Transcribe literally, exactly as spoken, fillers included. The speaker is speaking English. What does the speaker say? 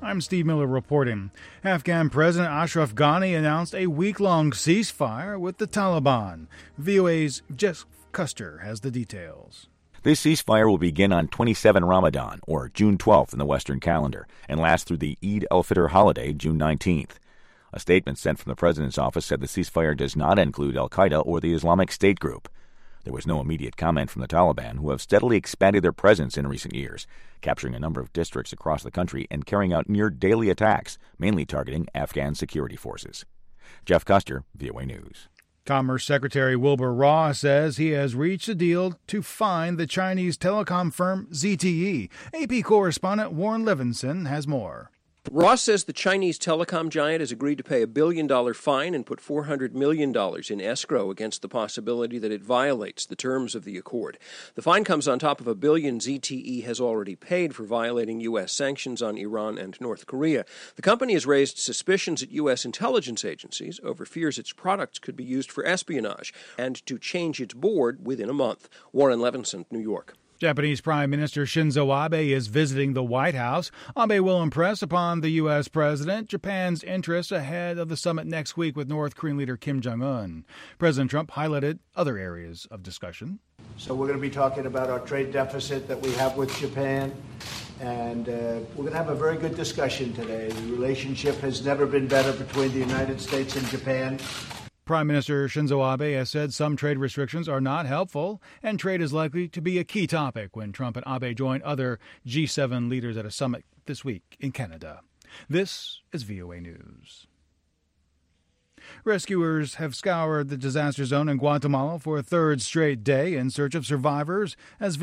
I'm Steve Miller reporting. Afghan President Ashraf Ghani announced a week-long ceasefire with the Taliban. V O A's Jeff Custer has the details. This ceasefire will begin on twenty-seventh Ramadan, or June twelfth in the Western calendar, and last through the Eid al-Fitr holiday, June nineteenth. A statement sent from the president's office said the ceasefire does not include al-Qaeda or the Islamic State group. There was no immediate comment from the Taliban, who have steadily expanded their presence in recent years, capturing a number of districts across the country and carrying out near-daily attacks, mainly targeting Afghan security forces. Jeff Custer, V O A News. Commerce Secretary Wilbur Ross says he has reached a deal to fine the Chinese telecom firm Z T E. A P correspondent Warren Levinson has more. Ross says the Chinese telecom giant has agreed to pay a billion-dollar fine and put four hundred million dollars in escrow against the possibility that it violates the terms of the accord. The fine comes on top of a billion Z T E has already paid for violating U S sanctions on Iran and North Korea. The company has raised suspicions at U S intelligence agencies over fears its products could be used for espionage and to change its board within a month. Warren Levinson, New York. Japanese Prime Minister Shinzo Abe is visiting the White House. Abe will impress upon the U S president Japan's interests ahead of the summit next week with North Korean leader Kim Jong-un. President Trump highlighted other areas of discussion. So we're going to be talking about our trade deficit that we have with Japan, and uh, we're going to have a very good discussion today. The relationship has never been better between the United States and Japan. Prime Minister Shinzo Abe has said some trade restrictions are not helpful, and trade is likely to be a key topic when Trump and Abe join other G seven leaders at a summit this week in Canada. This is V O A News. Rescuers have scoured the disaster zone in Guatemala for a third straight day in search of survivors as